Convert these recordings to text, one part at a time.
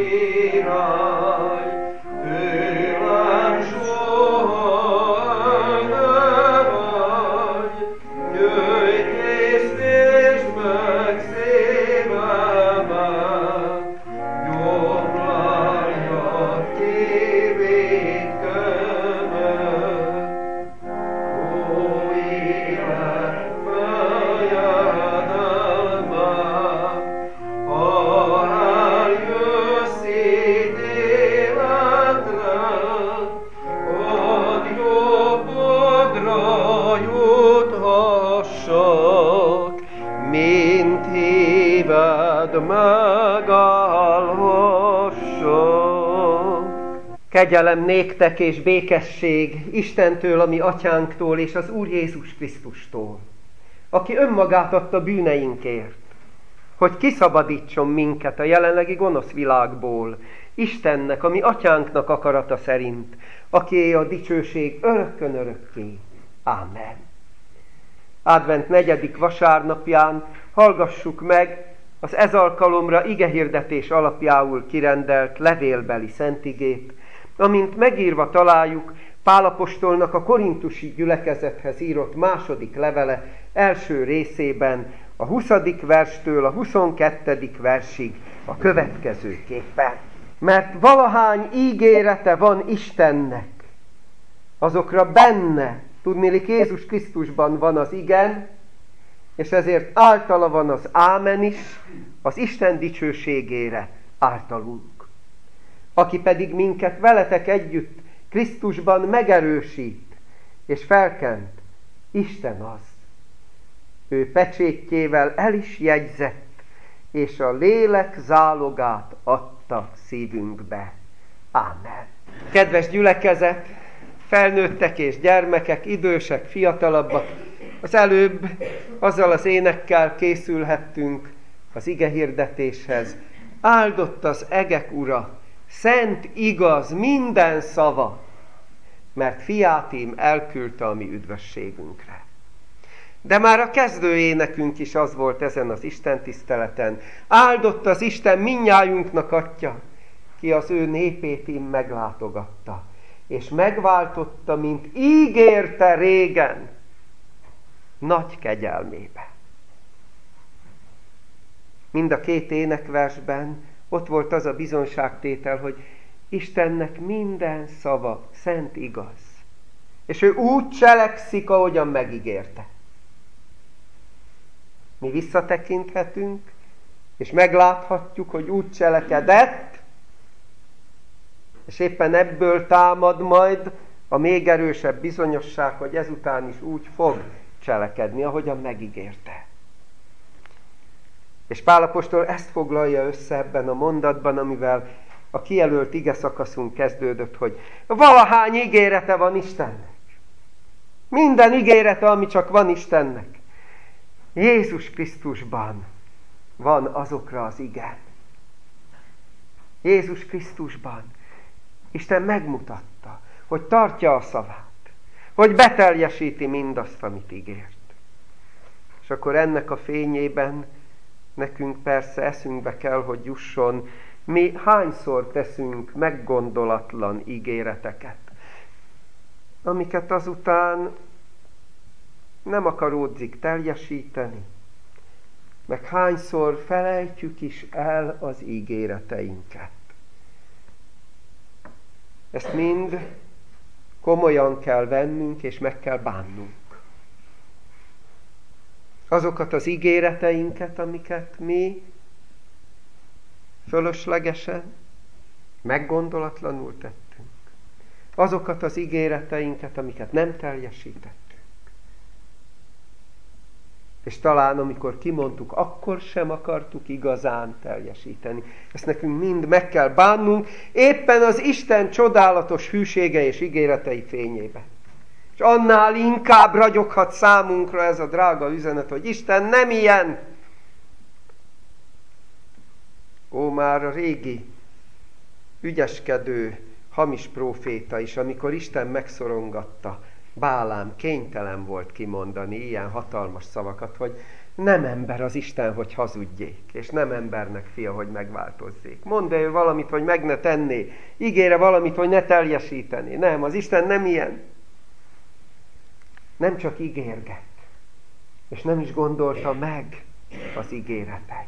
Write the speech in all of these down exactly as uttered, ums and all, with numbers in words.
Kegyelem néktek és békesség Istentől, a mi atyánktól és az Úr Jézus Krisztustól, aki önmagát adta bűneinkért, hogy kiszabadítson minket a jelenlegi gonosz világból, Istennek, a mi atyánknak akarata szerint, akié a dicsőség örökkön örökké. Ámen. Advent negyedik vasárnapján hallgassuk meg az ez alkalomra igehirdetés alapjául kirendelt levélbeli szentigét, amint megírva találjuk Pál apostolnak a korintusi gyülekezethez írott második levele első részében, a huszadik verstől a huszonkettedik versig a következőképpen. Mert valahány ígérete van Istennek, azokra benne, tudniillik Jézus Krisztusban van az igen, és ezért általa van az ámen is, az Isten dicsőségére általunk. Aki pedig minket veletek együtt Krisztusban megerősít és felkent, Isten az. Ő pecsétjével el is jegyzett, és a lélek zálogát adta szívünkbe. Ámen. Kedves gyülekezet, felnőttek és gyermekek, idősek, fiatalabbak, az előbb azzal az énekkel készülhettünk az igehirdetéshez. Áldott az egek ura, szent, igaz, minden szava, mert fiát ím elküldte a mi üdvösségünkre. De már a kezdő énekünk is az volt ezen az Isten tiszteleten. Áldott az Isten mindnyájunknak atya, ki az ő népét ím meglátogatta, és megváltotta, mint ígérte régen, nagy kegyelmébe. Mind a két énekversben ott volt az a bizonságtétel, hogy Istennek minden szava szent, igaz. És ő úgy cselekszik, ahogyan megígérte. Mi visszatekinthetünk, és megláthatjuk, hogy úgy cselekedett, és éppen ebből támad majd a még erősebb bizonyosság, hogy ezután is úgy fog cselekedni, ahogyan megígérte. És Pál apostol ezt foglalja össze ebben a mondatban, amivel a kijelölt ige szakaszunk kezdődött, hogy valahány ígérete van Istennek. Minden ígérete, ami csak van Istennek. Jézus Krisztusban van azokra az igen. Jézus Krisztusban Isten megmutatta, hogy tartja a szavát, hogy beteljesíti mindazt, amit ígért. És akkor ennek a fényében nekünk persze eszünkbe kell, hogy jusson, mi hányszor teszünk meggondolatlan ígéreteket, amiket azután nem akaródzik teljesíteni, meg hányszor felejtjük is el az ígéreteinket. Ezt mind komolyan kell vennünk, és meg kell bánnunk. Azokat az ígéreteinket, amiket mi fölöslegesen, meggondolatlanul tettünk. Azokat az ígéreteinket, amiket nem teljesítettünk. És talán, amikor kimondtuk, akkor sem akartuk igazán teljesíteni. Ezt nekünk mind meg kell bánnunk, éppen az Isten csodálatos hűsége és ígéretei fényében. És annál inkább ragyoghat számunkra ez a drága üzenet, hogy Isten nem ilyen. Ó, már a régi, ügyeskedő, hamis próféta is, amikor Isten megszorongatta, Bálám kénytelen volt kimondani ilyen hatalmas szavakat, hogy nem ember az Isten, hogy hazudjék, és nem embernek fia, hogy megváltozzék. Mondd ő valamit, hogy meg ne tenné, ígére valamit, hogy ne teljesítené. Nem, az Isten nem ilyen. Nem csak ígérget, és nem is gondolta meg az ígéreteit.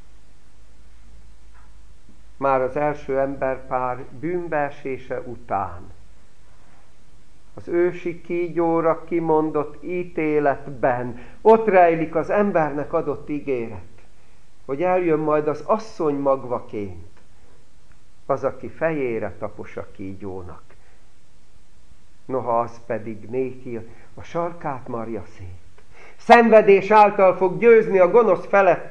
Már az első emberpár bűnbeesése után az ősi kígyóra kimondott ítéletben ott rejlik az embernek adott ígéret, hogy eljön majd az asszony magvaként, az, aki fejére tapos a kígyónak. Noha az pedig néki a sarkát marja szét. Szenvedés által fog győzni a gonosz felett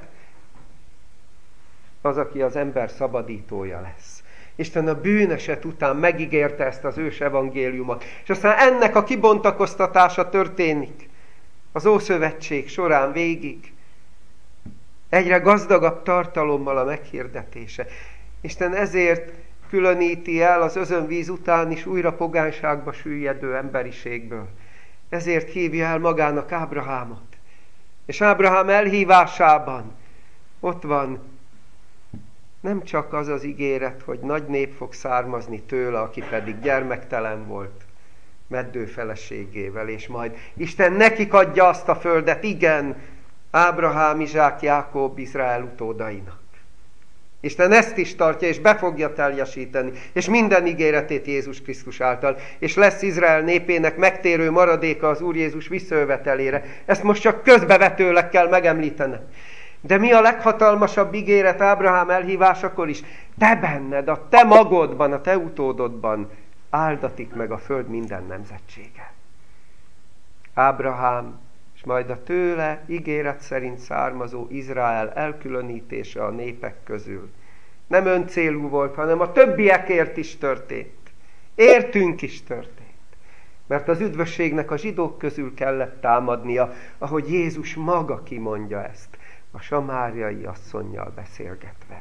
az, aki az ember szabadítója lesz. Isten a bűneset után megígérte ezt az ős evangéliumot, és aztán ennek a kibontakoztatása történik az Ószövetség során végig. Egyre gazdagabb tartalommal a meghirdetése. Isten ezért különíti el az özönvíz után is újra pogányságba süllyedő emberiségből. Ezért hívja el magának Ábrahámot. És Ábrahám elhívásában ott van nem csak az az ígéret, hogy nagy nép fog származni tőle, aki pedig gyermektelen volt, meddő feleségével, és majd Isten nekik adja azt a földet, igen, Ábrahám, Izsák, Jákob, Izrael utódainak. Isten ezt is tartja, és be fogja teljesíteni, és minden ígéretét Jézus Krisztus által, és lesz Izrael népének megtérő maradéka az Úr Jézus visszajövetelére. Ezt most csak közbevetőleg kell megemlítenem. De mi a leghatalmasabb ígéret Ábrahám elhívásakor is? Te benned, a te magodban, a te utódodban áldatik meg a föld minden nemzetsége. Ábrahám, és majd a tőle ígéret szerint származó Izrael elkülönítése a népek közül nem öncélú volt, hanem a többiekért is történt. Értünk is történt. Mert az üdvösségnek a zsidók közül kellett támadnia, ahogy Jézus maga kimondja ezt, a samáriai asszonnyal beszélgetve.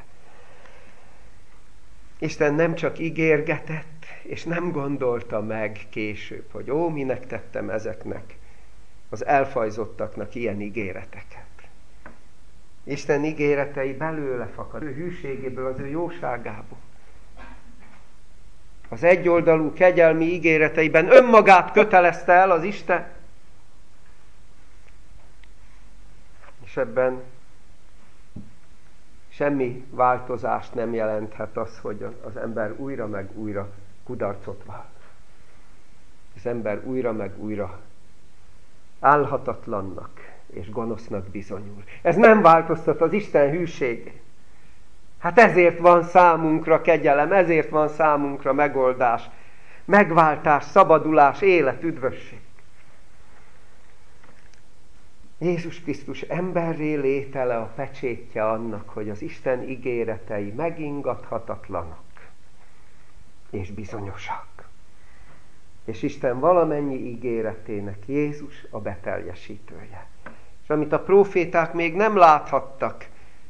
Isten nem csak ígérgetett, és nem gondolta meg később, hogy ó, minek tettem ezeknek az elfajzottaknak ilyen ígéreteket. Isten ígéretei belőle fakad, ő hűségéből, az ő jóságából. Az egyoldalú kegyelmi ígéreteiben önmagát kötelezte el az Isten, és ebben semmi változást nem jelenthet az, hogy az ember újra meg újra kudarcot vall. Az ember újra meg újra álhatatlannak és gonosznak bizonyul. Ez nem változtat az Isten hűségét. Hát ezért van számunkra kegyelem, ezért van számunkra megoldás, megváltás, szabadulás, élet, üdvösség. Jézus Krisztus emberré létele a pecsétje annak, hogy az Isten ígéretei megingathatatlanak és bizonyosak. És Isten valamennyi ígéretének Jézus a beteljesítője. És amit a próféták még nem láthattak,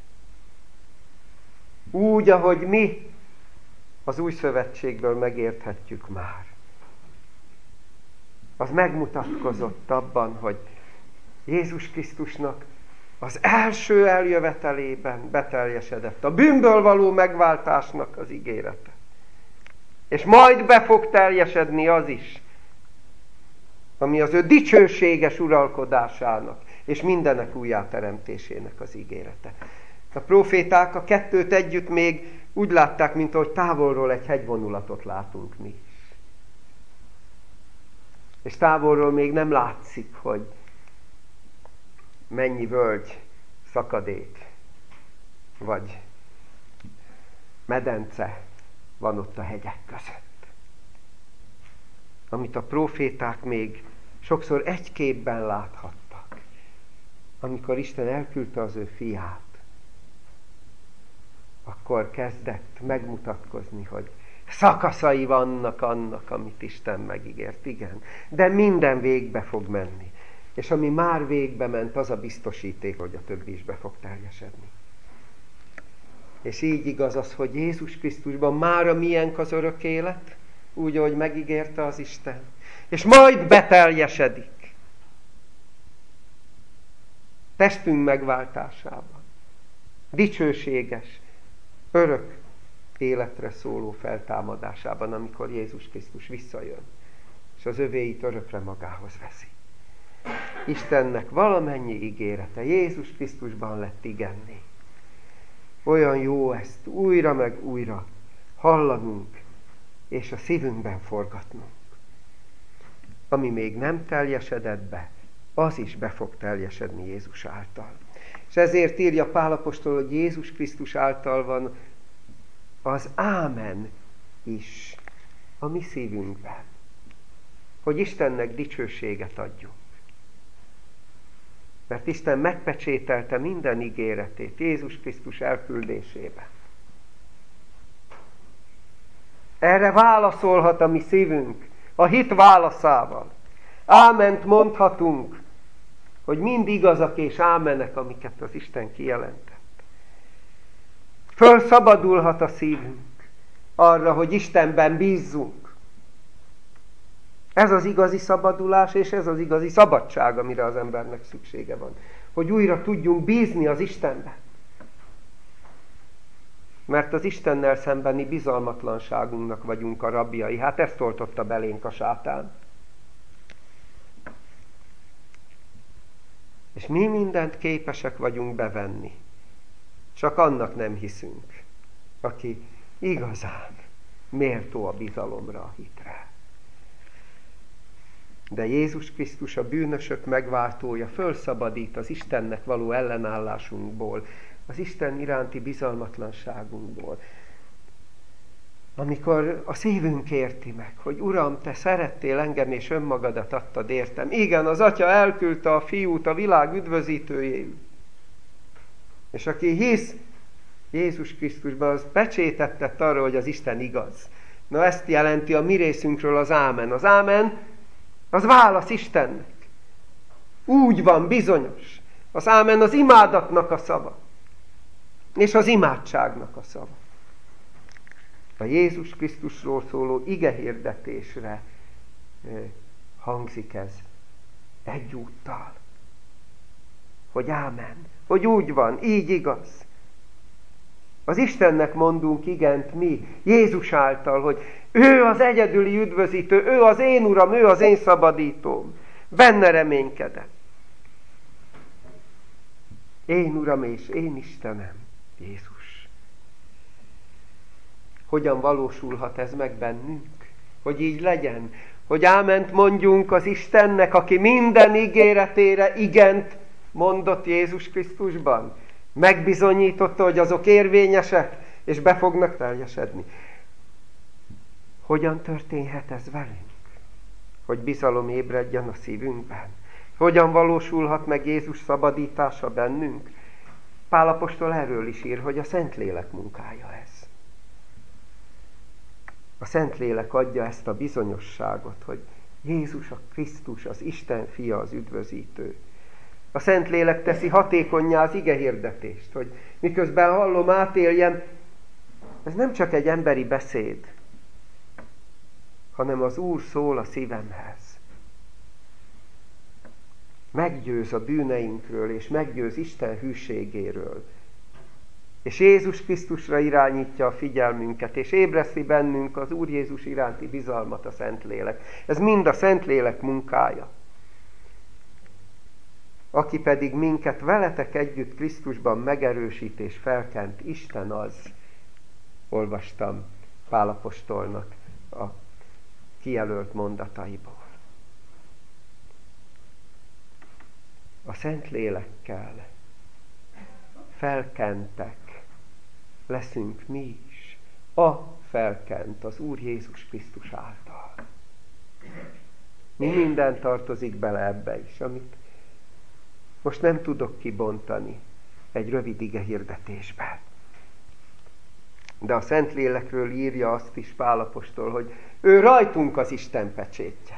úgy, ahogy mi az új szövetségből megérthetjük már. Az megmutatkozott abban, hogy Jézus Krisztusnak az első eljövetelében beteljesedett a bűnből való megváltásnak az ígérete. És majd be fog teljesedni az is, ami az ő dicsőséges uralkodásának és mindenek újjáteremtésének az ígérete. A próféták a kettőt együtt még úgy látták, mint ahogy távolról egy hegyvonulatot látunk mi is. És távolról még nem látszik, hogy mennyi völgy, szakadék, vagy medence van ott a hegyek között. Amit a próféták még sokszor egy képben láthattak, amikor Isten elküldte az ő fiát, akkor kezdett megmutatkozni, hogy szakaszai vannak annak, amit Isten megígért. Igen, de minden végbe fog menni. És ami már végbe ment, az a biztosíték, hogy a többi is be fog teljesedni. És így igaz az, hogy Jézus Krisztusban mára miénk az örök élet, úgy, ahogy megígérte az Isten. És majd beteljesedik. testünk megváltásában, dicsőséges, örök életre szóló feltámadásában, amikor Jézus Krisztus visszajön, és az övéit örökre magához veszi. Istennek valamennyi ígérete Jézus Krisztusban lett igenné. Olyan jó ezt újra meg újra hallanunk, és a szívünkben forgatnunk. Ami még nem teljesedett be, az is be fog teljesedni Jézus által. És ezért írja Pál apostol, hogy Jézus Krisztus által van az ámen is a mi szívünkben. Hogy Istennek dicsőséget adjunk. Mert Isten megpecsételte minden ígéretét Jézus Krisztus elküldésében. Erre válaszolhat a mi szívünk, a hit válaszával. Áment mondhatunk, hogy mind igazak és ámenek, amiket az Isten kijelentett. Fölszabadulhat a szívünk arra, hogy Istenben bízzunk. Ez az igazi szabadulás, és ez az igazi szabadság, amire az embernek szüksége van. Hogy újra tudjunk bízni az Istenben. Mert az Istennel szembeni bizalmatlanságunknak vagyunk a rabjai. Hát ezt oltotta belénk a sátán. És mi mindent képesek vagyunk bevenni. Csak annak nem hiszünk, aki igazán méltó a bizalomra, a hitre. De Jézus Krisztus, a bűnösök megváltója, fölszabadít az Istennek való ellenállásunkból, az Isten iránti bizalmatlanságunkból. Amikor a szívünk érti meg, hogy Uram, Te szerettél engem, és önmagadat adtad értem. Igen, az Atya elküldte a Fiút, a világ üdvözítőjéül. És aki hisz Jézus Krisztusban, az pecsétet tett arra, hogy az Isten igaz. Na ezt jelenti a mi részünkről az ámen. Az ámen, az válasz Istennek. Úgy van, bizonyos. Az ámen az imádatnak a szava. És az imádságnak a szava. A Jézus Krisztusról szóló igehirdetésre hangzik ez egyúttal. Hogy ámen. Hogy úgy van, így igaz. Az Istennek mondunk igent mi, Jézus által, hogy ő az egyedüli üdvözítő, ő az én Uram, ő az én szabadítóm. Benne reménykedem. Én Uram és én Istenem, Jézus. Hogyan valósulhat ez meg bennünk? Hogy így legyen. Hogy áment mondjunk az Istennek, aki minden ígéretére igent mondott Jézus Krisztusban. Megbizonyította, hogy azok érvényesek, és be fognak teljesedni. Hogyan történhet ez velünk? Hogy bizalom ébredjen a szívünkben. Hogyan valósulhat meg Jézus szabadítása bennünk? Pál apostol erről is ír, hogy a Szentlélek munkája ez. A Szentlélek adja ezt a bizonyosságot, hogy Jézus a Krisztus, az Isten fia, az üdvözítő. A Szentlélek teszi hatékonnyá az igehirdetést, hogy miközben hallom, átéljem, ez nem csak egy emberi beszéd, hanem az Úr szól a szívemhez. Meggyőz a bűneinkről, és meggyőz Isten hűségéről. És Jézus Krisztusra irányítja a figyelmünket, és ébreszti bennünk az Úr Jézus iránti bizalmat a Szentlélek. Ez mind a Szentlélek munkája. Aki pedig minket veletek együtt Krisztusban megerősít és felkent, Isten az, olvastam Pál apostolnak a kijelölt mondataiból. A Szentlélekkel felkentek leszünk mi is, a felkent az Úr Jézus Krisztus által. Mi minden tartozik bele ebbe is, amit most nem tudok kibontani egy rövid ige hirdetésben. De a Szentlélekről írja azt is Pál apostol, hogy ő rajtunk az Isten pecsétje.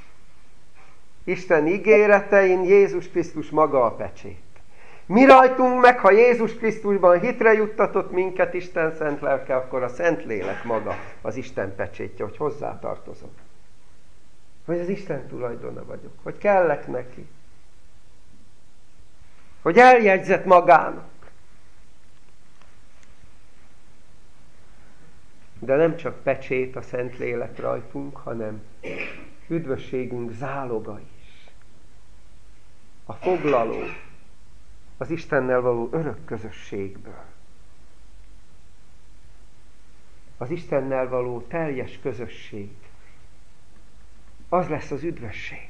Isten ígéretein Jézus Krisztus maga a pecsét. Mi rajtunk meg, ha Jézus Krisztusban hitre juttatott minket Isten szent lelke, akkor a Szentlélek maga az Isten pecsétje, hogy hozzá tartozom. Hogy az Isten tulajdona vagyok, hogy kellek neki. hogy eljegyzett magának. De nem csak pecsét a Szentlélek rajtunk, hanem üdvösségünk záloga is. A foglaló az Istennel való örök közösségből. Az Istennel való teljes közösség. Az lesz az üdvösség.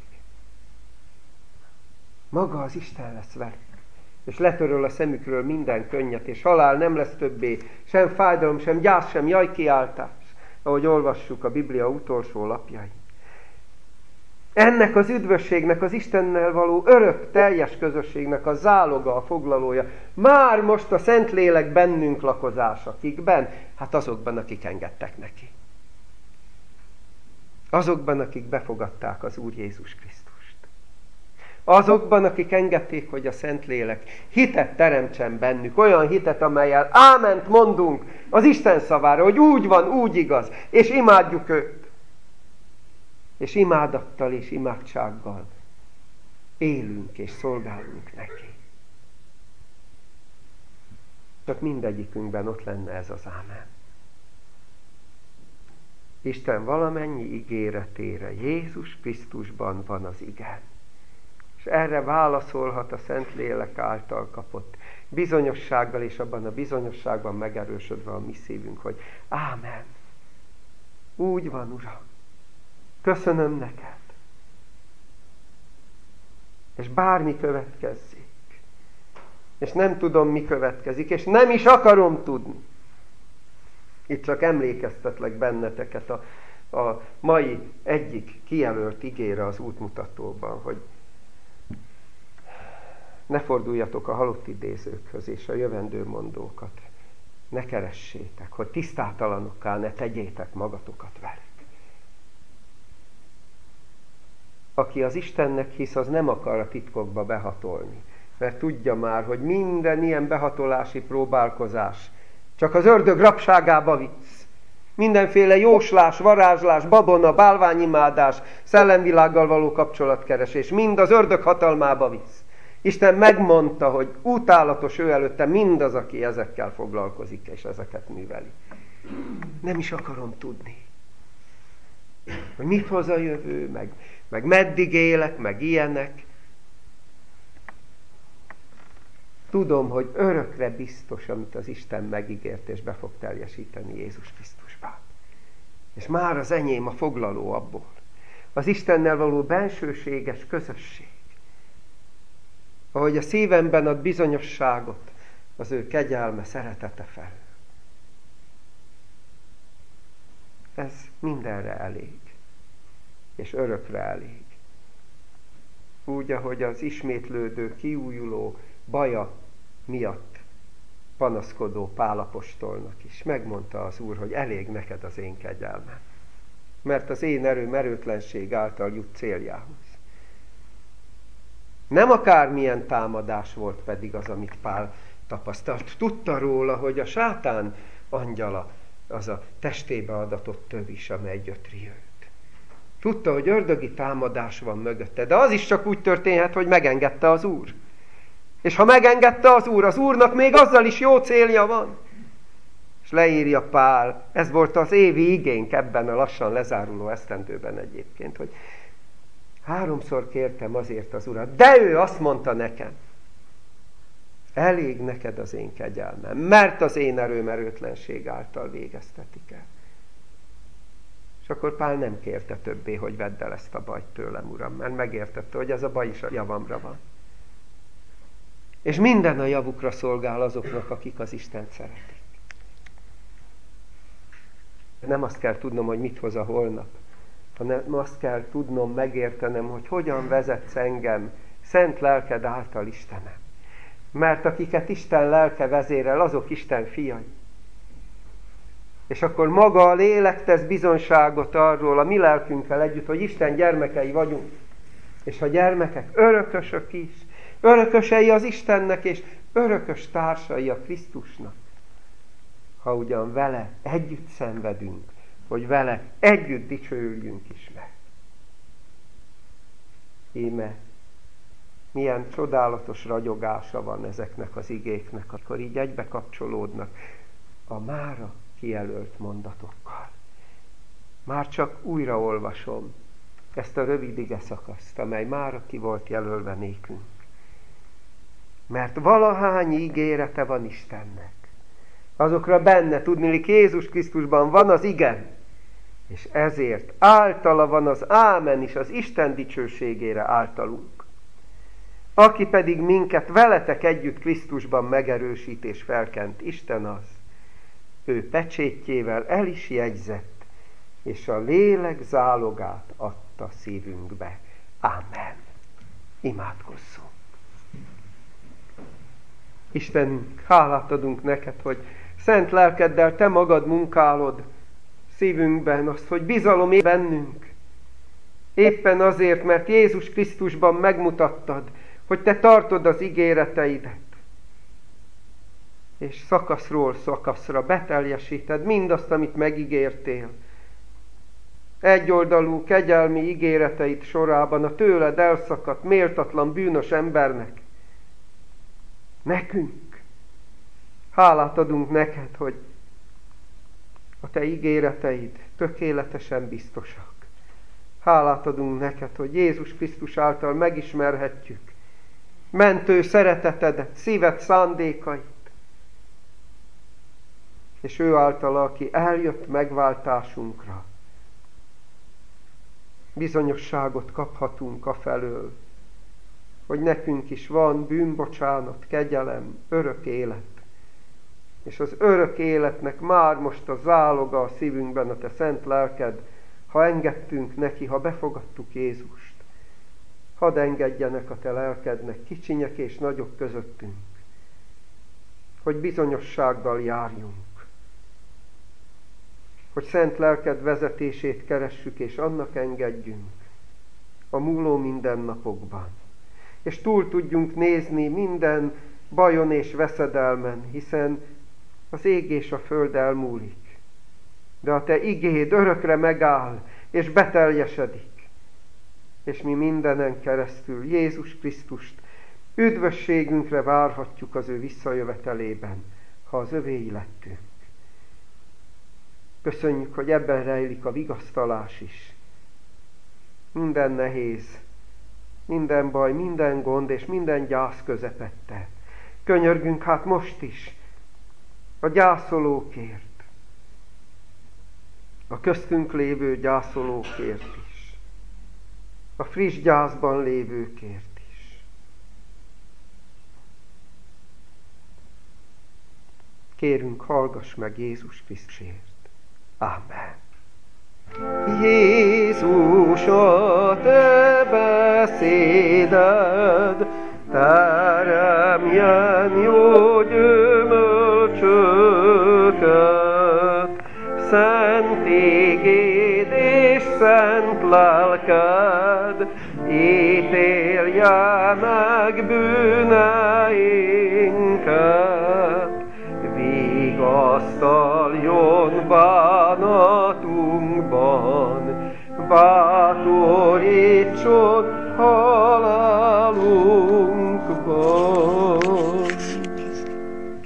Maga az Isten lesz velük. És letöröl a szemükről minden könnyet, és halál nem lesz többé, sem fájdalom, sem gyász, sem jajkiáltás, ahogy olvassuk a Biblia utolsó lapjain. Ennek az üdvösségnek, az Istennel való örök, teljes közösségnek a záloga, a foglalója. Már most a Szentlélek bennünk lakozása. Kikben? Hát azokban, akik engedtek neki. Azokban, akik befogadták az Úr Jézus Krisztust. Azokban, akik engedték, hogy a Szentlélek hitet teremtsen bennük, olyan hitet, amellyel áment mondunk az Isten szavára, hogy úgy van, úgy igaz, és imádjuk őt. És imádattal és imádsággal élünk és szolgálunk neki. Csak mindegyikünkben ott lenne ez az ámen. Isten valamennyi ígéretére Jézus Krisztusban van az igen. És erre válaszolhat a Szentlélek által kapott bizonyossággal, és abban a bizonyosságban megerősödve a mi szívünk, hogy ámen. Úgy van, Uram. Köszönöm neked. És bármi következzék. És nem tudom, mi következik, és nem is akarom tudni. Itt csak emlékeztetlek benneteket a, a mai egyik kijelölt igére az útmutatóban, hogy ne forduljatok a halott idézőkhöz és a jövendő mondókat. Ne keressétek, hogy tisztátalanokká ne tegyétek magatokat velük. Aki az Istennek hisz, az nem akar a titkokba behatolni. Mert tudja már, hogy minden ilyen behatolási próbálkozás csak az ördög rabságába visz. Mindenféle jóslás, varázslás, babona, bálványimádás, szellemvilággal való kapcsolatkeresés, mind az ördög hatalmába visz. Isten megmondta, hogy utálatos ő előtte mindaz, aki ezekkel foglalkozik, és ezeket műveli. Nem is akarom tudni, hogy mit hoz a jövő, meg, meg meddig élek, meg ilyenek. Tudom, hogy örökre biztos, amit az Isten megígért, és be fog teljesíteni Jézus Krisztusban. És már az enyém a foglaló abból. Az Istennel való bensőséges közösség. Ahogy a szívemben ad bizonyosságot, az ő kegyelme, szeretete felől. Ez mindenre elég. És örökre elég. Úgy, ahogy az ismétlődő, kiújuló baja miatt panaszkodó Pál apostolnak is megmondta az Úr, hogy elég neked az én kegyelmem. Mert az én erőm erőtlenség által jut céljához. Nem akármilyen támadás volt pedig az, amit Pál tapasztalt. Tudta róla, hogy a sátán angyala az a testébe adatott tövis, amely gyötri őt. Tudta, hogy ördögi támadás van mögötte, de az is csak úgy történhet, hogy megengedte az Úr. És ha megengedte az Úr, az Úrnak még azzal is jó célja van. És leírja Pál, ez volt az évi igénk ebben a lassan lezáruló esztendőben egyébként, hogy háromszor kértem azért az Urat, de ő azt mondta nekem, elég neked az én kegyelmem, mert az én erőm erőtlenség által végeztetik el. És akkor Pál nem kérte többé, hogy vedd el ezt a bajt tőlem, Uram, mert megértette, hogy ez a baj is a javamra van. És minden a javukra szolgál azoknak, akik az Istent szeretik. Nem azt kell tudnom, hogy mit hoz a holnap, hanem azt kell tudnom, megértenem, hogy hogyan vezetsz engem szent lelked által, Istenem. Mert akiket Isten lelke vezérel, azok Isten fiai. És akkor maga a lélek tesz bizonyságot arról a mi lelkünkkel együtt, hogy Isten gyermekei vagyunk. És ha gyermekek, örökösök is. Örökösei az Istennek, és örökös társai a Krisztusnak. Ha ugyan vele együtt szenvedünk, hogy vele együtt dicsőüljünk is meg. Íme, Milyen csodálatos ragyogása van ezeknek az igéknek, akkor így egybe kapcsolódnak a mára kijelölt mondatokkal. Már csak újra olvasom ezt a rövid ige szakaszt, amely mára ki volt jelölve nékünk. Mert valahány ígérete van Istennek. Azokra benne, tudniillik, Jézus Krisztusban van az igen, és ezért általa van az ámen is az Isten dicsőségére általunk. Aki pedig minket veletek együtt Krisztusban megerősít és felkent, Isten az, ő pecsétjével el is jegyzett, és a lélek zálogát adta szívünkbe. Ámen. Imádkozzunk. Istenünk, hálát adunk neked, hogy szent lelkeddel te magad munkálod szívünkben azt, hogy bizalom él bennünk. Éppen azért, mert Jézus Krisztusban megmutattad, hogy te tartod az ígéreteidet. És szakaszról szakaszra beteljesíted mindazt, amit megígértél. Egyoldalú kegyelmi ígéreteid sorában a tőled elszakadt, méltatlan, bűnös embernek. Nekünk. Hálát adunk neked, hogy a te ígéreteid tökéletesen biztosak. Hálát adunk neked, hogy Jézus Krisztus által megismerhetjük mentő szeretetedet, szíved szándékait. És ő által, aki eljött megváltásunkra, bizonyosságot kaphatunk afelől, hogy nekünk is van bűnbocsánat, kegyelem, örök élet. És az örök életnek már most a záloga a szívünkben a te szent lelked, ha engedtünk neki, ha befogadtuk Jézust. Hadd engedjenek a te lelkednek kicsinyek és nagyok közöttünk, hogy bizonyossággal járjunk, hogy szent lelked vezetését keressük és annak engedjünk a múló mindennapokban. És túl tudjunk nézni minden bajon és veszedelmen, hiszen az ég és a föld elmúlik. De a te igéd örökre megáll, és beteljesedik. És mi mindenen keresztül Jézus Krisztust üdvösségünkre várhatjuk az ő visszajövetelében, ha az övéi lettünk. Köszönjük, hogy ebben rejlik a vigasztalás is. Minden nehéz, minden baj, minden gond és minden gyász közepette. Könyörgünk hát most is a gyászolókért, a köztünk lévő gyászolókért is, a friss gyászban lévőkért is. Kérünk, hallgass meg Jézus Krisztusért. Amen. Jézus, a te beszéded teremjen jó gyümölcsöket, szent igéd és szent lelked ítélje meg bűneinket, vigasztaljon bánatunkban, bátorítson halál.